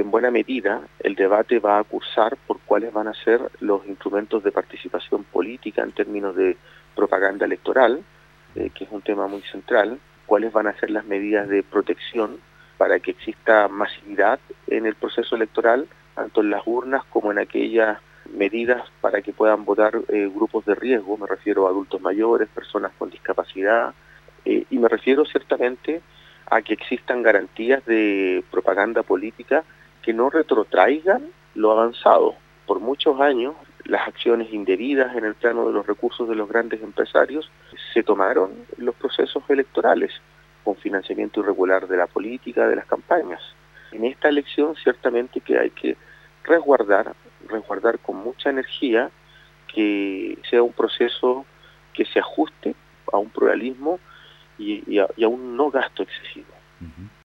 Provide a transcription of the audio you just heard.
en buena medida el debate va a cursar por cuáles van a ser los instrumentos de participación política en términos de propaganda electoral, que es un tema muy central, cuáles van a ser las medidas de protección para que exista masividad en el proceso electoral, tanto en las urnas como en aquellas medidas para que puedan votar grupos de riesgo, me refiero a adultos mayores, personas con discapacidad, y me refiero ciertamente a que existan garantías de propaganda política que no retrotraigan lo avanzado. Por muchos años, las acciones indebidas en el plano de los recursos de los grandes empresarios se tomaron en los procesos electorales, con financiamiento irregular de la política, de las campañas. En esta elección ciertamente que hay que resguardar con mucha energía que sea un proceso que se ajuste a un pluralismo y a un no gasto excesivo.